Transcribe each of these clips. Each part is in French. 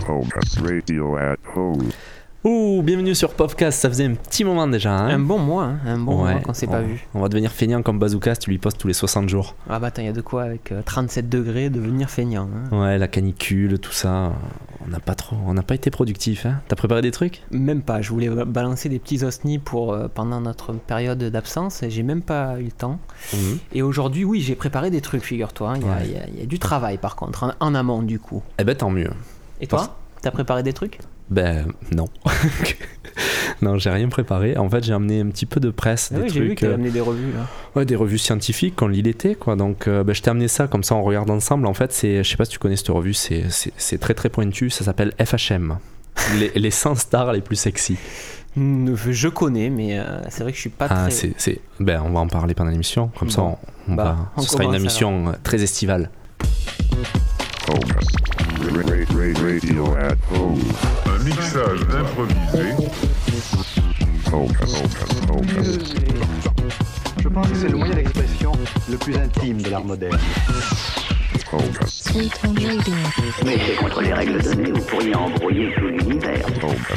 Radio at home. Ouh, bienvenue sur Popcast, ça faisait un petit moment déjà. Hein, un bon mois qu'on s'est pas vu. On va devenir feignant comme Bazooka si tu lui postes tous les 60 jours. Ah bah attends, il y a de quoi avec 37 degrés devenir feignant. Hein. Ouais, la canicule, tout ça, on n'a pas été productif. Hein. T'as préparé des trucs ? Même pas, je voulais balancer des petits osnis pour pendant notre période d'absence et j'ai même pas eu le temps. Et aujourd'hui, oui, j'ai préparé des trucs, figure-toi. Hein. Il y a du travail par contre, en amont du coup. Eh ben tant mieux. Et toi, t'as préparé des trucs ? Ben non. Non, j'ai rien préparé. En fait, j'ai amené un petit peu de presse, des trucs. J'ai vu que t'as amené des revues là. Ouais, des revues scientifiques qu'on lit l'été, quoi. Donc, je t'ai amené ça comme ça, on regarde ensemble. En fait, je sais pas si tu connais cette revue, c'est très très pointu. Ça s'appelle FHM, les 100 stars les plus sexy. Je connais, mais c'est vrai que je suis pas très. Ben, on va en parler pendant l'émission. Comme ça, ce sera une émission très estivale. Radio at home. Un mixage improvisé. Je pense que c'est le moyen d'expression le plus intime de l'art moderne. Mais c'est contre les règles données, vous pourriez embrouiller tout l'univers.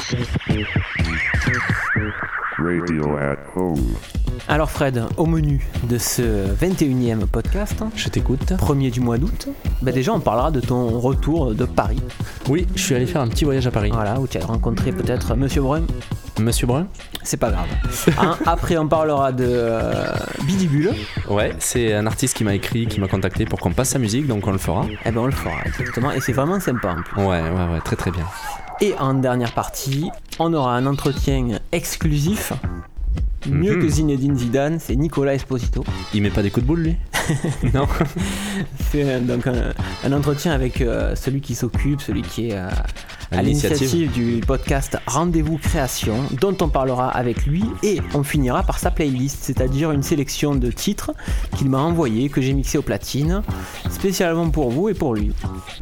Radio at home. Alors Fred, au menu de ce 21e podcast, je t'écoute. Premier du mois d'août, déjà on parlera de ton retour de Paris. Oui, je suis allé faire un petit voyage à Paris. Voilà, où tu as rencontré peut-être Monsieur Brun. Monsieur Brun ? C'est pas grave. Après on parlera de Bidibule. Ouais, c'est un artiste qui m'a écrit, qui m'a contacté pour qu'on passe sa musique, donc on le fera. Eh ben on le fera, exactement, et c'est vraiment sympa en plus. Ouais, très très bien. Et en dernière partie, on aura un entretien exclusif. Mieux que Zinedine Zidane, c'est Nicolas Esposito. Il met pas des coups de boule, lui ? Non. C'est donc un entretien avec celui qui s'occupe, celui qui est à l'initiative du podcast Rendez-vous Création, dont on parlera avec lui, et on finira par sa playlist, c'est-à-dire une sélection de titres qu'il m'a envoyé, que j'ai mixé aux platines, spécialement pour vous et pour lui.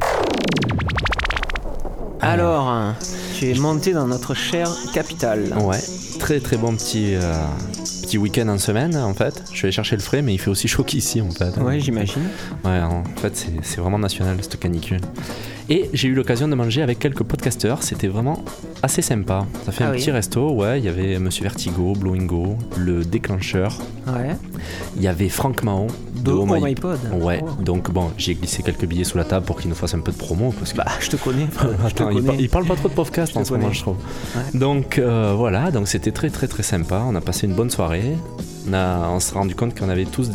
Alors, tu es monté dans notre chère capitale. Ouais, très très bon petit week-end en semaine en fait. Je suis allé chercher le frais, mais il fait aussi chaud qu'ici en fait. Ouais, j'imagine. Ouais, en fait c'est vraiment national cette canicule. Et j'ai eu l'occasion de manger avec quelques podcasteurs, c'était vraiment assez sympa. Ça fait un petit resto, ouais, il y avait Monsieur Vertigo, Blowingo, le déclencheur. Ouais. Il y avait Franck Mahon de Oh My Pod. Ouais, donc bon, j'ai glissé quelques billets sous la table pour qu'il nous fasse un peu de promo. Parce que... Bah, je te connais. Attends, il parle pas trop de podcast en ce moment, je trouve. Ouais. Donc voilà, donc c'était très très très sympa. On a passé une bonne soirée. On s'est rendu compte qu'on avait tous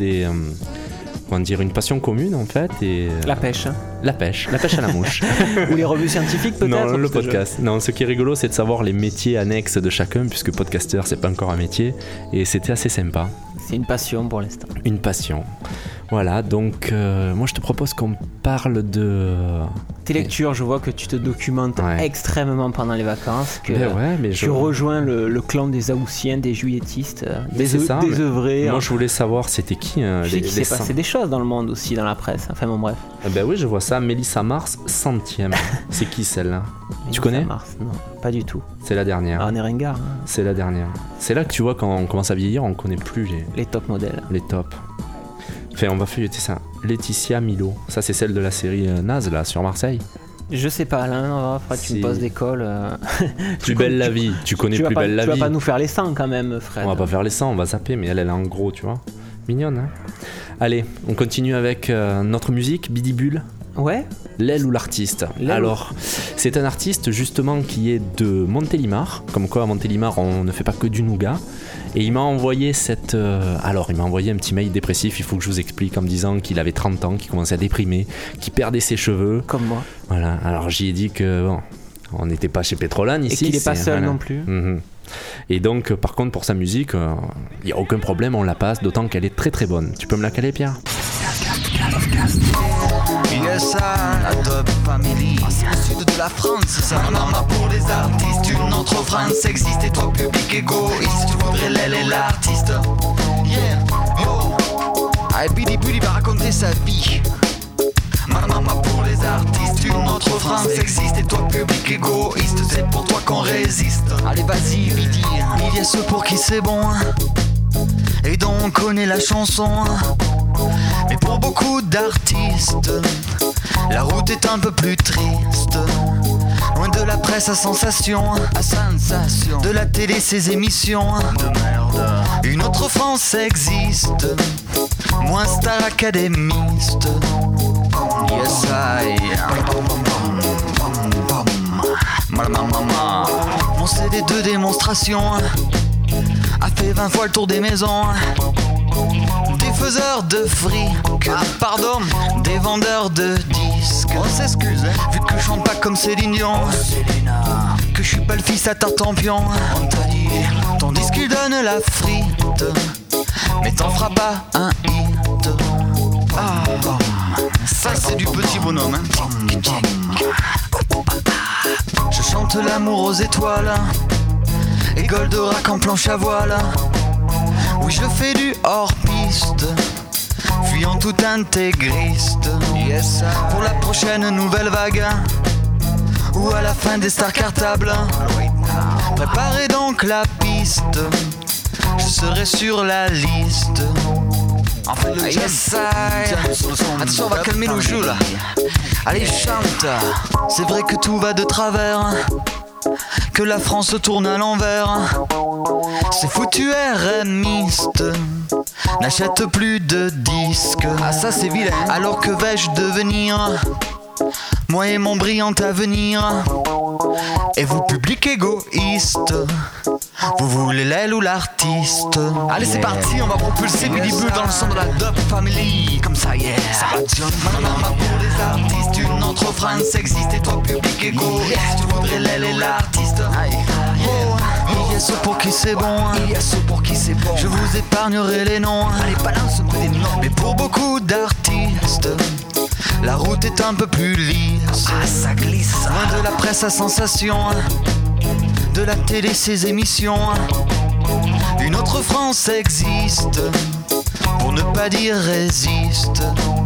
une passion commune en fait. Et, la pêche à la mouche. Ou les revues scientifiques peut-être. Non, le podcast. Non, ce qui est rigolo, c'est de savoir les métiers annexes de chacun, puisque podcasteur, c'est pas encore un métier. Et c'était assez sympa. C'est une passion pour l'instant. Une passion. Voilà, donc moi je te propose qu'on parle de... Tes lectures, je vois que tu te documentes extrêmement pendant les vacances, que tu rejoins le clan des Haussiens, des juilletistes, désœuvrés. Moi je voulais savoir c'était qui je sais qu'il s'est passé des choses dans le monde aussi, dans la presse, enfin bon bref. Ben oui, je vois ça, Mélissa Mars, 100e. C'est qui celle-là? Tu connais? Mars, non, pas du tout. C'est la dernière. On est ringard. C'est la dernière. C'est là que tu vois quand on commence à vieillir, on connaît plus les top modèles. Les tops. Enfin, on va feuilleter ça. Laetitia Milo. Ça, c'est celle de la série Naze, là, sur Marseille. Je sais pas, là, tu me poses d'école. Plus belle la vie. Tu connais Plus belle la vie. Tu vas pas nous faire les 100 quand même, Fred. On va pas faire les 100, on va zapper, mais elle est en gros, tu vois. Mignonne, hein. Allez, on continue avec notre musique, Bidibule. Ouais. L'aile ou l'artiste. Alors, c'est un artiste justement qui est de Montélimar. Comme quoi, à Montélimar, on ne fait pas que du nougat. Et il m'a envoyé il m'a envoyé un petit mail dépressif, il faut que je vous explique, en me disant qu'il avait 30 ans, qu'il commençait à déprimer, qu'il perdait ses cheveux. Comme moi. Voilà, alors j'y ai dit que on n'était pas chez Pétrolane ici. Et qu'il n'est pas seul non plus. Et donc, par contre, pour sa musique, il n'y a aucun problème, on la passe, d'autant qu'elle est très très bonne. Tu peux me la caler, Pierre? Yes, la Top Family. C'est le sud de la France, ça. Maman pour les artistes, une autre France existe. Et toi, public égoïste, tu voudrais l'aile et l'artiste. Yeah, yo. Ah, Bidibule, il va raconter sa vie. Maman pour les artistes, une autre France existe. Et toi, public égoïste, c'est pour toi qu'on résiste. Allez, vas-y, Bidi. Il y a ceux pour qui c'est bon. Et dont on connaît la chanson. Mais pour beaucoup d'artistes, la route est un peu plus triste. Loin presse à sensation, de la télé ses émissions de merde. Une autre France existe, moins star académiste. Yes I. Mon CD de démonstration a fait 20 fois le tour des maisons. Des faiseurs de fric, pardon, des vendeurs de disques. On s'excuse, vu que je chante pas comme Céline Dion, que je suis pas le fils à Tartampion. On t'a dit, ton disque il donne la frite, mais t'en feras pas un hit. Ah, ça c'est du petit bonhomme, hein. Je chante l'amour aux étoiles et Goldorak en planche à voile. Oui, je fais du hors-piste, fuyant tout intégriste. Yes, pour la prochaine nouvelle vague, ou à la fin des stars cartables. Préparez donc la piste, je serai sur la liste. En fait, le yes, attention, on va calmer nos jeux là. Allez, chante. C'est vrai que tout va de travers, que la France tourne à l'envers. C'est foutu RMiste, n'achète plus de disques. Ah ça c'est vilain. Alors que vais-je devenir, moi et mon brillant avenir? Et vous public égoïste, vous voulez l'aile ou l'artiste? Allez c'est parti, on va propulser Billy Bull dans le son de la Dub Family. Comme ça yeah, ça va John. Maman pour les artistes, une entre France existe. Et toi public égoïste, tu voudrais l'aile et l'artiste. Il y a ceux pour qui c'est bon, il y a ceux pour qui c'est bon. Je vous épargnerai les noms. Allez balance-moi des noms. Mais pour beaucoup d'artistes, la route est un peu plus lisse. Ah ça glisse. Loin de la presse à sensation, de la télé ses émissions. Une autre France existe, pour ne pas dire résiste.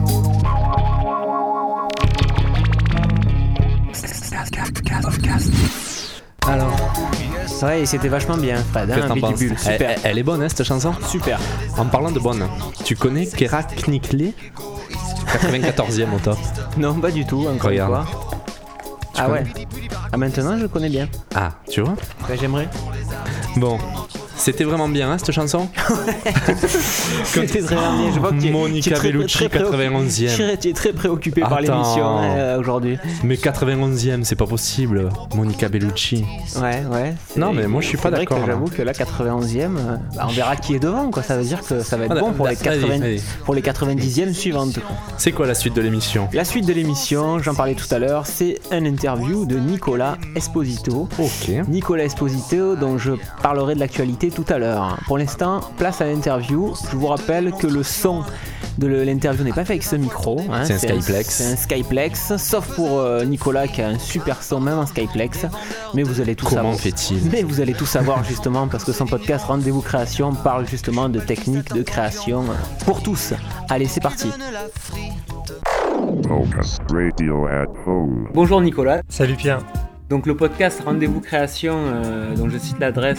Alors, ouais, c'était vachement bien, Fred. Hein, Bull, super. Elle est bonne, hein, cette chanson. Super. En parlant de bonne, tu connais Kera Knightley, 94e au top. Non, pas du tout. Encore une fois. Ah ouais. Ah maintenant, je connais bien. Ah, tu vois. Ouais, j'aimerais. Bon. C'était vraiment bien, hein, cette chanson. C'était vraiment bien. Je vois que Monica Bellucci, 91e. Tu es très préoccupé par l'émission aujourd'hui. Mais 91e, c'est pas possible. Monica Bellucci. Ouais. Non, mais moi je suis pas d'accord. J'avoue que là, 91e, on verra qui est devant, quoi. Ça veut dire que ça va être bon pour les 90e suivantes. Quoi. C'est quoi la suite de l'émission? La suite de l'émission, j'en parlais tout à l'heure, c'est un interview de Nicolas Esposito. Ok. Nicolas Esposito, dont je parlerai de l'actualité tout à l'heure. Pour l'instant, place à l'interview. Je vous rappelle que le son de l'interview n'est pas fait avec ce micro. Hein. C'est un Skyplex. C'est un Skyplex, sauf pour Nicolas qui a un super son, même en Skyplex. Mais vous allez tout savoir. Comment fait-il? Mais vous allez tout savoir justement parce que son podcast Rendez-vous Création parle justement de techniques de création pour tous. Allez, c'est parti. Focus Radio at Home. Bonjour Nicolas. Salut Pierre. Donc le podcast Rendez-vous Création, dont je cite l'adresse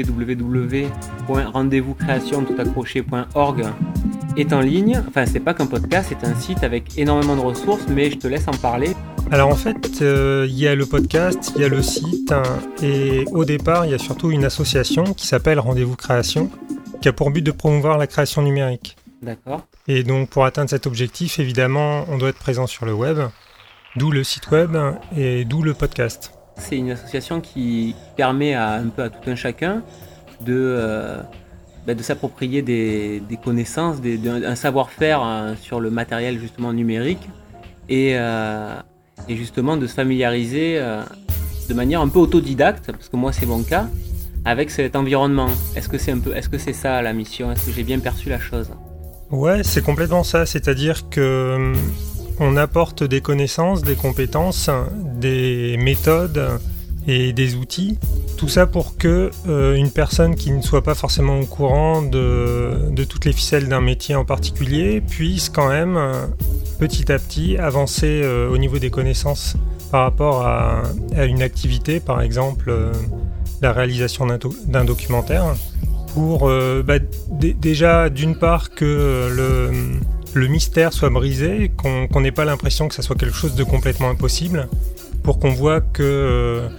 www.rendezvouscreation.org est en ligne. Enfin, c'est pas qu'un podcast, c'est un site avec énormément de ressources, mais je te laisse en parler. Alors en fait, il y a le podcast, il y a le site, et au départ, il y a surtout une association qui s'appelle Rendez-vous Création, qui a pour but de promouvoir la création numérique. D'accord. Et donc pour atteindre cet objectif, évidemment, on doit être présent sur le web, d'où le site web et d'où le podcast. C'est une association qui permet un peu à tout un chacun de s'approprier des connaissances, un savoir-faire sur le matériel justement numérique et justement de se familiariser de manière un peu autodidacte, parce que moi c'est mon cas, avec cet environnement. Est-ce que c'est ça la mission? Est-ce que j'ai bien perçu la chose? Ouais, c'est complètement ça, c'est-à-dire que on apporte des connaissances, des compétences, des méthodes et des outils. Tout ça pour que une personne qui ne soit pas forcément au courant de toutes les ficelles d'un métier en particulier puisse quand même petit à petit avancer au niveau des connaissances par rapport à une activité, par exemple la réalisation d'un documentaire, pour déjà d'une part que le mystère soit brisé, qu'on n'ait pas l'impression que ça soit quelque chose de complètement impossible, pour qu'on voit que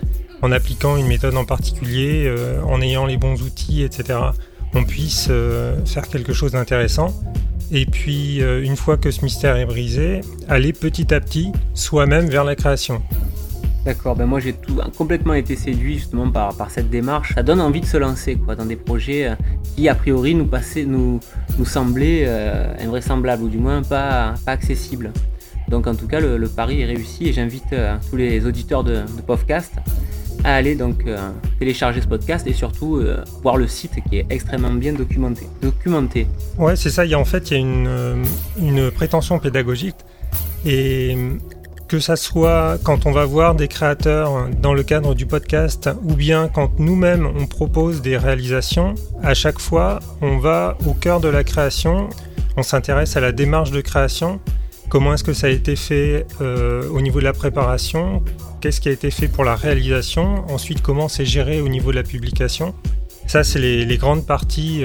en appliquant une méthode en particulier, en ayant les bons outils, etc., on puisse faire quelque chose d'intéressant. Et puis, une fois que ce mystère est brisé, aller petit à petit, soi-même, vers la création. D'accord, moi j'ai complètement été séduit justement par cette démarche. Ça donne envie de se lancer dans des projets qui a priori nous semblaient invraisemblables ou du moins pas accessibles. Donc en tout cas le pari est réussi et j'invite tous les auditeurs de Podcast à aller donc télécharger ce podcast et surtout voir le site qui est extrêmement bien documenté. Ouais, c'est ça, il y a une prétention pédagogique et que ça soit quand on va voir des créateurs dans le cadre du podcast ou bien quand nous-mêmes on propose des réalisations, à chaque fois on va au cœur de la création, on s'intéresse à la démarche de création, comment est-ce que ça a été fait au niveau de la préparation, qu'est-ce qui a été fait pour la réalisation, ensuite comment c'est géré au niveau de la publication. Ça, c'est les grandes parties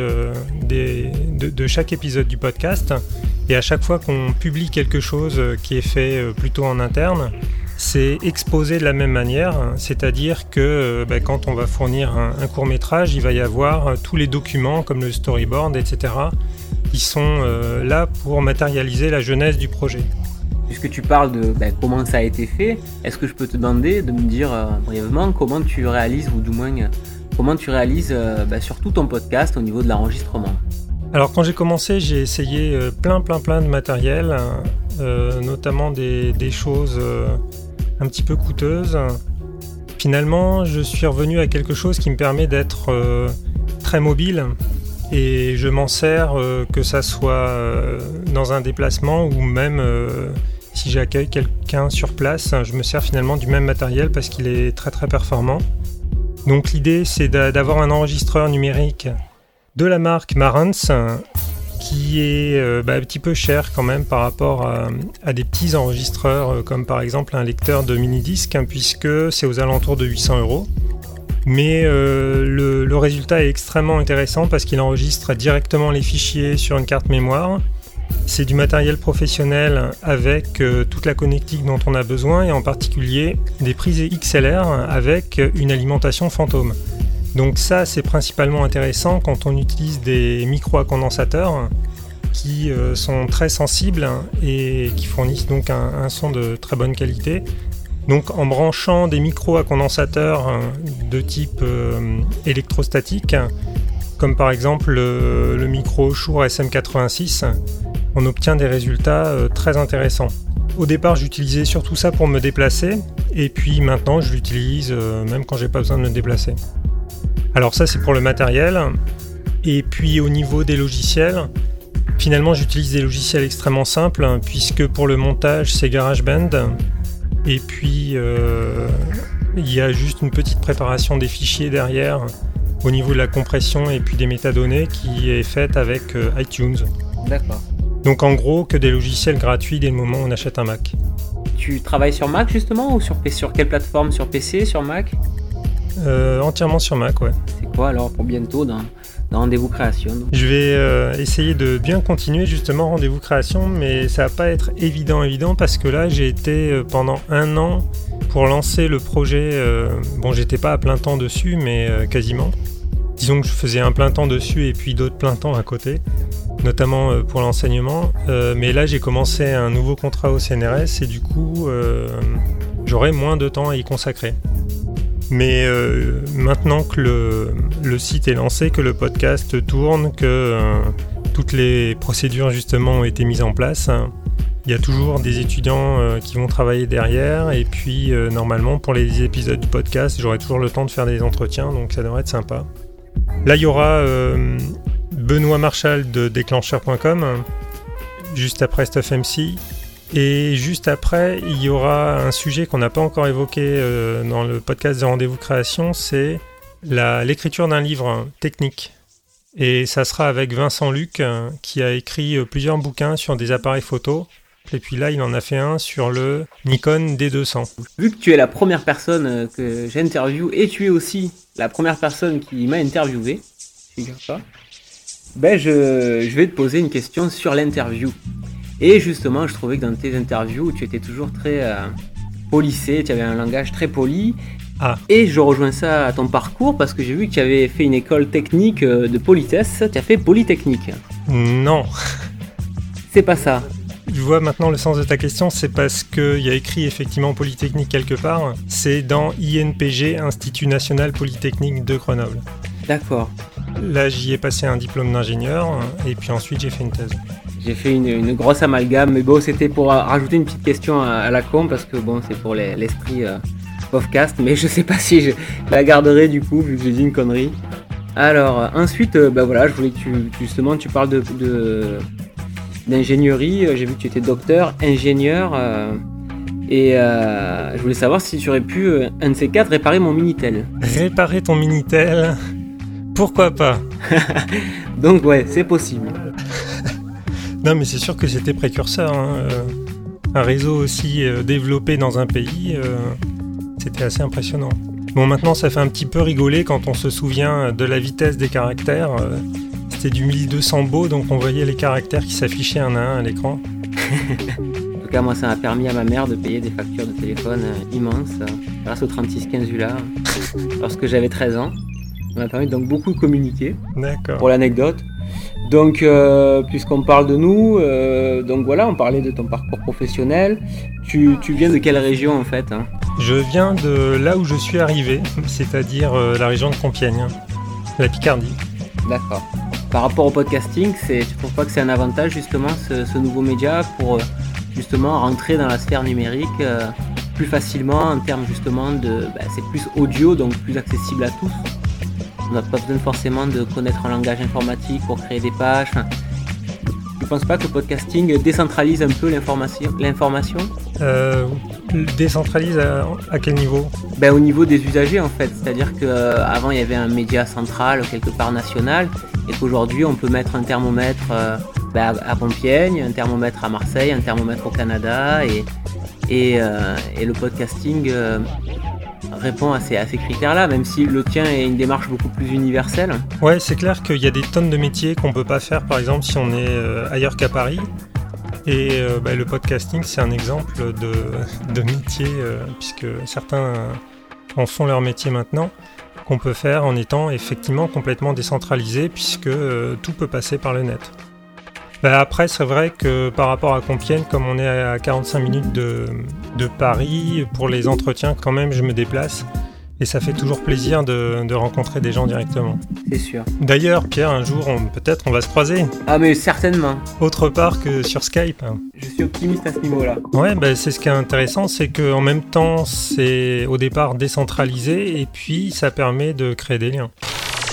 de chaque épisode du podcast. Et à chaque fois qu'on publie quelque chose qui est fait plutôt en interne, c'est exposé de la même manière. C'est-à-dire que quand on va fournir un court-métrage, il va y avoir tous les documents comme le storyboard, etc., qui sont là pour matérialiser la genèse du projet. Puisque tu parles de comment ça a été fait, est-ce que je peux te demander de me dire brièvement comment tu réalises, ou du moins comment tu réalises surtout ton podcast au niveau de l'enregistrement ? Alors quand j'ai commencé, j'ai essayé plein de matériel, notamment des choses un petit peu coûteuses. Finalement, je suis revenu à quelque chose qui me permet d'être très mobile et je m'en sers que ça soit dans un déplacement ou même si j'accueille quelqu'un sur place, je me sers finalement du même matériel parce qu'il est très performant. Donc l'idée, c'est d'avoir un enregistreur numérique de la marque Marantz qui est un petit peu cher quand même par rapport à des petits enregistreurs comme par exemple un lecteur de mini-disque, puisque c'est aux alentours de 800 €. Mais le résultat est extrêmement intéressant parce qu'il enregistre directement les fichiers sur une carte mémoire. C'est du matériel professionnel avec toute la connectique dont on a besoin et en particulier des prises XLR avec une alimentation fantôme. Donc ça, c'est principalement intéressant quand on utilise des micros à condensateur qui sont très sensibles et qui fournissent donc un son de très bonne qualité. Donc en branchant des micros à condensateur de type électrostatique, comme par exemple le micro Shure SM86, on obtient des résultats très intéressants. Au départ, j'utilisais surtout ça pour me déplacer, et puis maintenant je l'utilise même quand j'ai pas besoin de me déplacer. Alors ça, c'est pour le matériel. Et puis au niveau des logiciels, finalement j'utilise des logiciels extrêmement simples, puisque pour le montage c'est GarageBand. Et puis il y a juste une petite préparation des fichiers derrière au niveau de la compression et puis des métadonnées qui est faite avec iTunes. D'accord. Donc en gros que des logiciels gratuits dès le moment où on achète un Mac. Tu travailles sur Mac justement ou sur quelle plateforme ? Sur PC, sur Mac ? Entièrement sur Mac, ouais. C'est quoi alors pour bientôt dans Rendez-vous Création ? Je vais essayer de bien continuer justement Rendez-vous Création, mais ça va pas être évident parce que là j'ai été pendant 1 an pour lancer le projet. J'étais pas à plein temps dessus, mais quasiment. Disons que je faisais un plein temps dessus et puis d'autres plein temps à côté, notamment pour l'enseignement. Mais là j'ai commencé un nouveau contrat au CNRS et du coup j'aurai moins de temps à y consacrer. Mais maintenant que le site est lancé, que le podcast tourne, que toutes les procédures justement ont été mises en place, il y a toujours des étudiants qui vont travailler derrière. Et puis normalement pour les épisodes du podcast, j'aurai toujours le temps de faire des entretiens, donc ça devrait être sympa. Là il y aura Benoît Marchal de déclencheur.com, juste après Stuff MC. Et juste après, il y aura un sujet qu'on n'a pas encore évoqué dans le podcast de Rendez-vous Création, c'est l'écriture d'un livre technique. Et ça sera avec Vincent Luc, qui a écrit plusieurs bouquins sur des appareils photo. Et puis là, il en a fait un sur le Nikon D200. Vu que tu es la première personne que j'interviewe, et tu es aussi la première personne qui m'a interviewé, figure-toi, je vais te poser une question sur l'interview. Et justement, je trouvais que dans tes interviews, tu étais toujours très policé, tu avais un langage très poli. Ah. Et je rejoins ça à ton parcours parce que j'ai vu que tu avais fait une école technique de politesse. Tu as fait Polytechnique. Non. C'est pas ça. Je vois maintenant le sens de ta question, c'est parce qu'il y a écrit effectivement Polytechnique quelque part. C'est dans INPG, Institut National Polytechnique de Grenoble. D'accord. Là, j'y ai passé un diplôme d'ingénieur et puis ensuite j'ai fait une thèse. J'ai fait une grosse amalgame, mais bon, c'était pour rajouter une petite question à la con parce que bon, c'est pour l'esprit podcast, mais je sais pas si je la garderai du coup, vu que j'ai dit une connerie. Alors, ensuite, voilà, je voulais que tu parles d'ingénierie. J'ai vu que tu étais docteur, ingénieur, et je voulais savoir si tu aurais pu, un de ces quatre, réparer mon Minitel. Réparer ton Minitel, pourquoi pas? Donc ouais, c'est possible. Non, mais c'est sûr que c'était précurseur. Un réseau aussi développé dans un pays, c'était assez impressionnant. Bon, maintenant, ça fait un petit peu rigoler quand on se souvient de la vitesse des caractères. C'était du 1200 beau, donc on voyait les caractères qui s'affichaient un à un à l'écran. En tout cas, moi, ça m'a permis à ma mère de payer des factures de téléphone immenses grâce au 3615 ULA lorsque j'avais 13 ans. Ça m'a permis donc beaucoup de communiquer. D'accord. Pour l'anecdote. Donc, puisqu'on parle de nous, donc voilà, on parlait de ton parcours professionnel. Tu viens de quelle région en fait, hein? Je viens de là où je suis arrivé, c'est-à-dire la région de Compiègne, la Picardie. D'accord. Par rapport au podcasting, tu trouves pas que c'est un avantage justement ce nouveau média pour justement rentrer dans la sphère numérique plus facilement en termes justement de... c'est plus audio, donc plus accessible à tous. On n'a pas besoin forcément de connaître un langage informatique pour créer des pages. Tu ne penses pas que le podcasting décentralise un peu l'information? Décentralise à quel niveau? Au niveau des usagers en fait. C'est-à-dire qu'avant il y avait un média central quelque part national et qu'aujourd'hui on peut mettre un thermomètre à Compiègne, un thermomètre à Marseille, un thermomètre au Canada et le podcasting... répond à ces critères-là, même si le tien est une démarche beaucoup plus universelle. Ouais, c'est clair qu'il y a des tonnes de métiers qu'on peut pas faire, par exemple, si on est ailleurs qu'à Paris. Et le podcasting, c'est un exemple de métier, puisque certains en font leur métier maintenant, qu'on peut faire en étant effectivement complètement décentralisé, puisque tout peut passer par le net. Après, c'est vrai que par rapport à Compiègne, comme on est à 45 minutes de Paris, pour les entretiens, quand même, je me déplace. Et ça fait toujours plaisir de rencontrer des gens directement. C'est sûr. D'ailleurs, Pierre, un jour, peut-être on va se croiser. Ah, mais certainement. Autre part que sur Skype. Je suis optimiste à ce niveau-là. Ouais, c'est ce qui est intéressant, c'est qu'en même temps, c'est au départ décentralisé, et puis ça permet de créer des liens.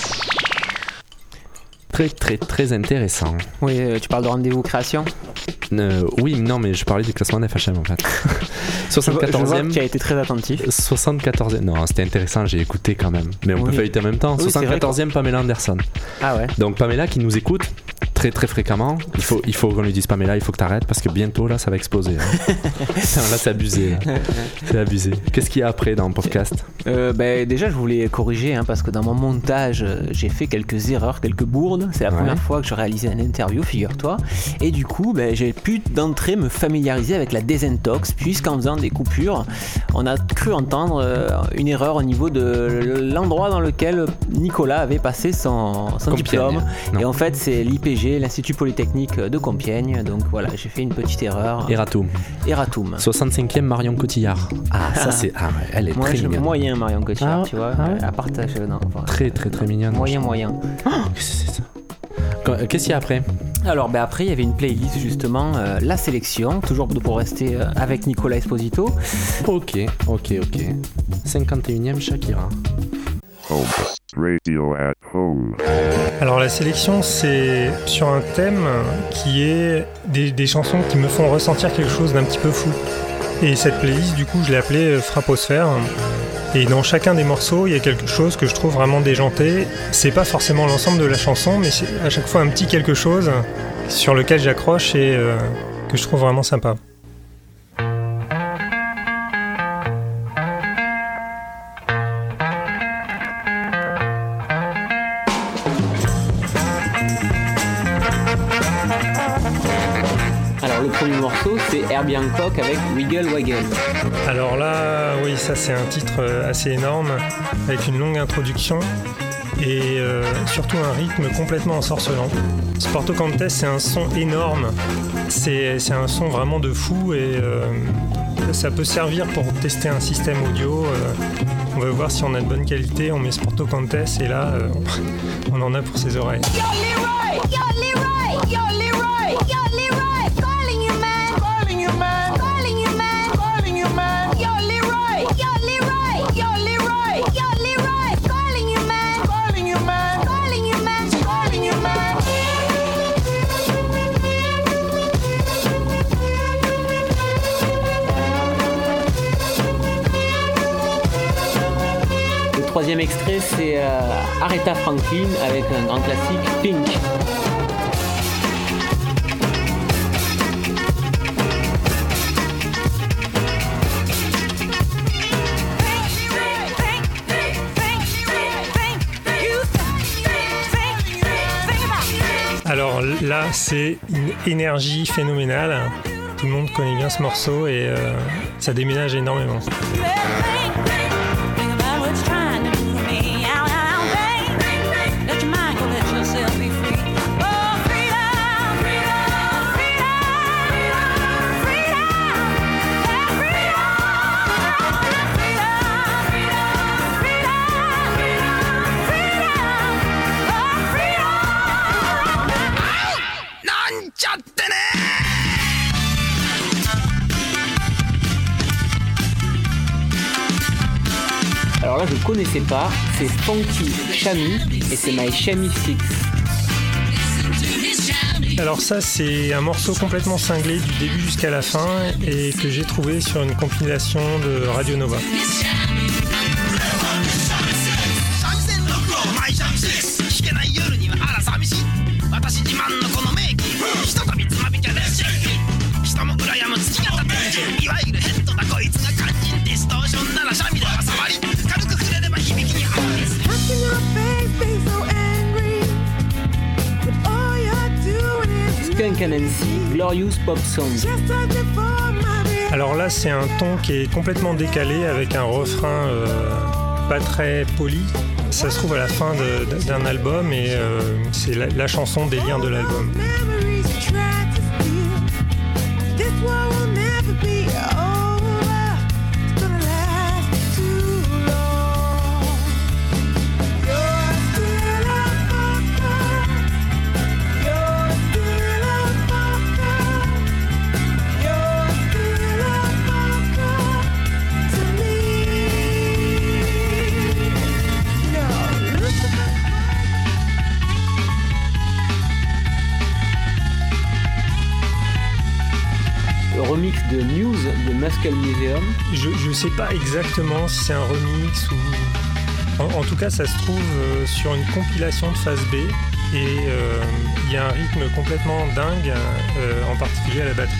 Très très très intéressant. Oui, tu parles de rendez-vous création? Oui, non, mais je parlais du classement d'FHM en fait. 74e. Tu as été très attentif. 74e. Non, c'était intéressant, j'ai écouté quand même. Mais on peut feuilleter en même temps. 74e, Pamela Anderson. Ah ouais. Donc Pamela qui nous écoute très très fréquemment. Il faut qu'on lui dise Pamela, il faut que t'arrêtes parce que bientôt là ça va exploser. Hein. Là c'est abusé. Là. C'est abusé. Qu'est-ce qu'il y a après dans le podcast? Déjà je voulais corriger parce que dans mon montage j'ai fait quelques erreurs, quelques bourdes. C'est la première fois que je réalisais une interview, figure-toi. Et du coup j'ai pu d'entrée me familiariser avec la désintox, puisqu'en faisant des coupures, on a cru entendre une erreur au niveau de l'endroit dans lequel Nicolas avait passé son diplôme. Non. Et en fait c'est l'IPG, l'Institut Polytechnique de Compiègne. Donc voilà, j'ai fait une petite erreur. Eratum. 65e Marion Cotillard. Ah, ça c'est... Ah ouais, elle est très mignonne. Moyen Marion Cotillard, tu vois. À partage, non. Très très très mignonne. Moyen. Qu'est-ce que c'est ça? Qu'est-ce qu'il y a après? Alors après il y avait une playlist justement, la sélection, toujours pour rester avec Nicolas Esposito. Ok. 51e Shakira. Home. Radio at home. Alors la sélection, c'est sur un thème qui est des chansons qui me font ressentir quelque chose d'un petit peu fou. Et cette playlist, du coup, je l'ai appelée Frapposphère. Et dans chacun des morceaux, il y a quelque chose que je trouve vraiment déjanté. C'est pas forcément l'ensemble de la chanson, mais c'est à chaque fois un petit quelque chose sur lequel j'accroche et que je trouve vraiment sympa. Alors le premier morceau, c'est Herbie Hancock avec Wiggle Waggle. Alors là, oui, ça c'est un titre assez énorme, avec une longue introduction et surtout un rythme complètement ensorcelant. Sporto Cantes, c'est un son énorme, c'est un son vraiment de fou et ça peut servir pour tester un système audio. On va voir si on a de bonne qualité, on met Sporto Cantes et là, on en a pour ses oreilles. Yo Leroy, yo Leroy, yo Leroy, yo Leroy, calling you man, calling you man, calling you man, calling you man. Yo Leroy, yo Leroy, yo Leroy, yo Leroy, calling you man, calling you man, calling you man, calling you man. Le troisième extrait, c'est Aretha Franklin avec un grand classique, Pink. Alors là, c'est une énergie phénoménale. Tout le monde connaît bien ce morceau et ça déménage énormément. Alors là, je connaissais pas, c'est Funky Chami et c'est My Chami Six. Alors ça, c'est un morceau complètement cinglé du début jusqu'à la fin et que j'ai trouvé sur une compilation de Radio Nova. Skunk Anansi, Glorious Pop Song. Alors là, c'est un ton qui est complètement décalé avec un refrain pas très poli. Ça se trouve à la fin d'un album et c'est la chanson délire de l'album. Remix de News de Muscle Museum. Je sais pas exactement si c'est un remix ou... En tout cas, ça se trouve sur une compilation de phase B et il y a un rythme complètement dingue, en particulier à la batterie.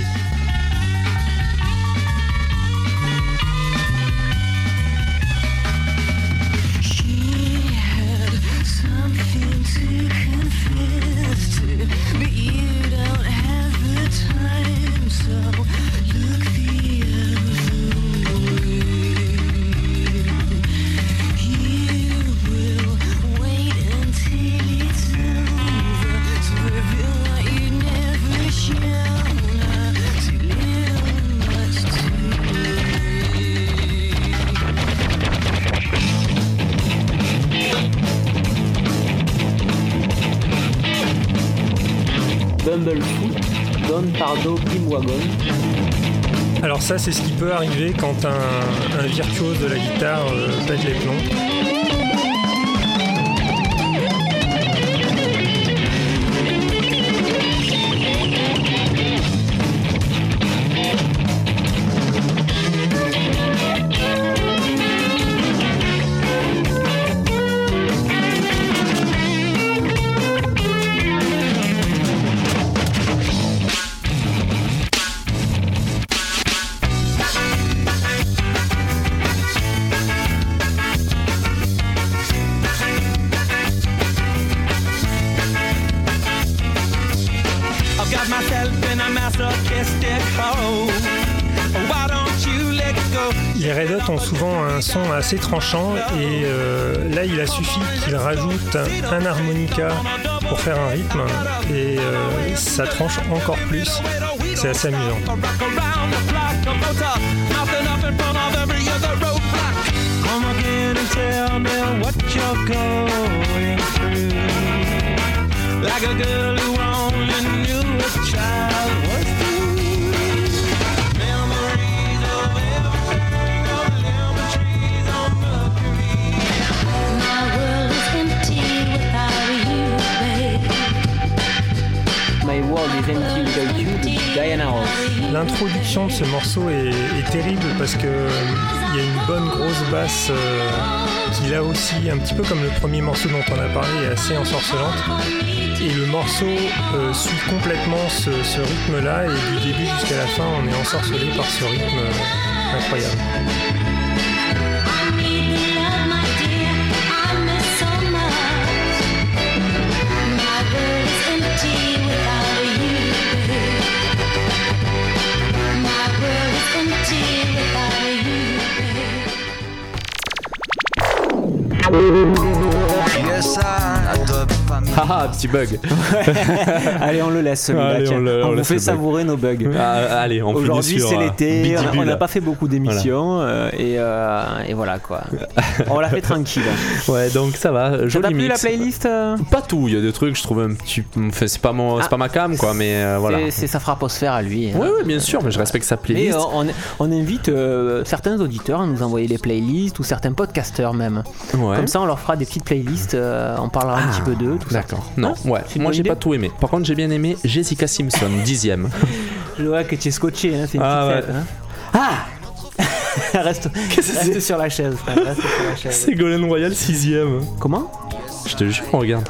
Bumblefoot, Don Pardo Primwagon. Alors ça, c'est ce qui peut arriver quand un virtuose de la guitare pète les plombs. Les Red Hot ont souvent un son assez tranchant et là il a suffi qu'ils rajoutent un harmonica pour faire un rythme et ça tranche encore plus. C'est assez amusant. My World is Empty Without You de Diana Ross. L'introduction de ce morceau est terrible parce que il y a une bonne grosse basse qui là aussi, un petit peu comme le premier morceau dont on a parlé, est assez ensorcelante. Et le morceau suit complètement ce rythme-là et du début jusqu'à la fin, on est ensorcelé par ce rythme incroyable. Ah, petit bug. Allez, on le laisse celui-là. Allez, on vous laisse fait le bug. savourer nos bugs. Allez, on Aujourd'hui, finit sur, c'est l'été, Bidibule. on n'a pas fait beaucoup d'émissions et voilà quoi. On l'a fait tranquille. Ouais, donc ça va. Ça Joli t'a plu mix. la playlist Pas tout, il y a des trucs, je trouve un petit. Enfin, c'est pas ma cam, quoi, mais voilà. C'est sa fraposphère à lui. Oui, bien sûr, mais je respecte sa Mais playlist. on invite certains auditeurs à nous envoyer des playlists ou certains podcasteurs même. Ouais. Comme ça, on leur fera des petites playlists. On parlera un petit peu d'eux. Tout ça. D'accord. Non, ouais. C'est une Moi, bonne j'ai idée. pas tout aimé. Par contre, j'ai bien aimé Jessica Simpson, 10e. Je vois que tu es scotché. Hein, c'est une Ah, petite ouais. fête, hein. Reste sur la chaise. Frère, reste sur la chaise. Ségolène Royal, 6e. Comment? Je te jure, regarde.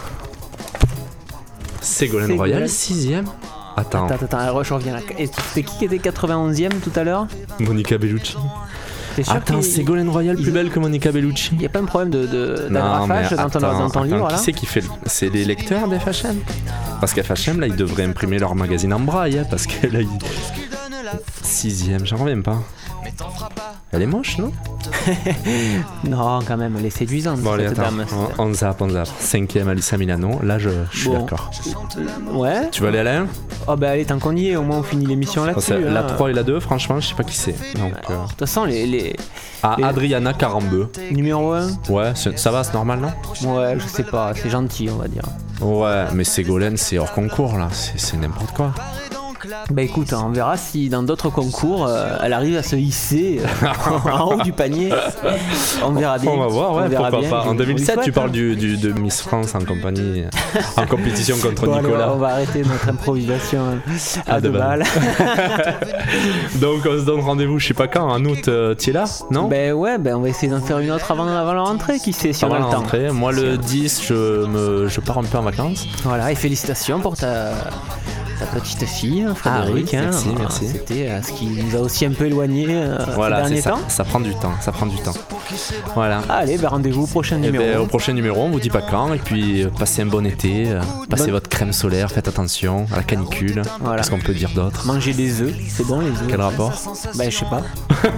Ségolène Royal, 6e. Attends, Attends, je reviens là. Et c'était qui était 91e tout à l'heure? Monica Bellucci. T'es sûr Attends, Ségolène Royal plus belle que Monica Bellucci. Il n'y a pas un problème d'agrafage dans ton livre là? Qui c'est qui fait C'est les lecteurs d'FHM. Parce qu'FHM, là, ils devraient imprimer leur magazine en braille, hein, parce que là, 6e, j'en reviens pas. Elle est moche, non? Non, quand même, elle est séduisante. Bon, allez, cette attends, dame. on zappe. 5e, Alissa Milano. Là, je suis Bon. d'accord. Ouais. Tu veux aller à la 1? Oh bah allez, tant qu'on y est, au moins on finit l'émission là-dessus. La hein. 3 et la 2, franchement, je sais pas qui c'est. Donc, De toute façon, les Adriana Carambeu. numéro 1, Ouais, ça va, c'est normal, non? ouais, je sais pas, c'est gentil, on va dire. Ouais, mais Ségolène, c'est hors concours, là. C'est n'importe quoi. Bah écoute, on verra si dans d'autres concours, elle arrive à se hisser en haut du panier. On verra bien. On va voir, ouais, On verra pourquoi bien. pas. En On lui 2007, souhaite, tu parles hein. de Miss France en compagnie, en compétition contre Bon, allez, Nicolas. on va arrêter notre improvisation à À deux deux balles. Donc on se donne rendez-vous, je sais pas quand, en août, tu es là, non? Ben ouais, on va essayer d'en faire une autre avant la rentrée, qui sait, si on a Avant le la temps. rentrée. Moi, le 10, je pars un peu en vacances. Voilà, et félicitations pour ta petite fille, Frédéric. Ah oui, hein. merci. C'était ce qui nous a aussi un peu éloignés ces Voilà, derniers c'est ça. temps. Ça prend du temps, Voilà. Allez, rendez-vous au prochain Et numéro. au prochain numéro, on vous dit pas quand, et puis passez un bon été, passez votre crème solaire, faites attention à la canicule. Voilà. Qu'est-ce qu'on peut dire d'autre? Manger des œufs, c'est bon les œufs. Quel rapport? Ben je sais pas.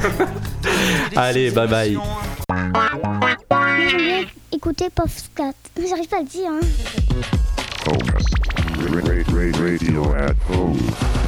Allez, bye bye. Écoutez Postcat. J'arrive pas à le dire. Hein. Home. Radio at home.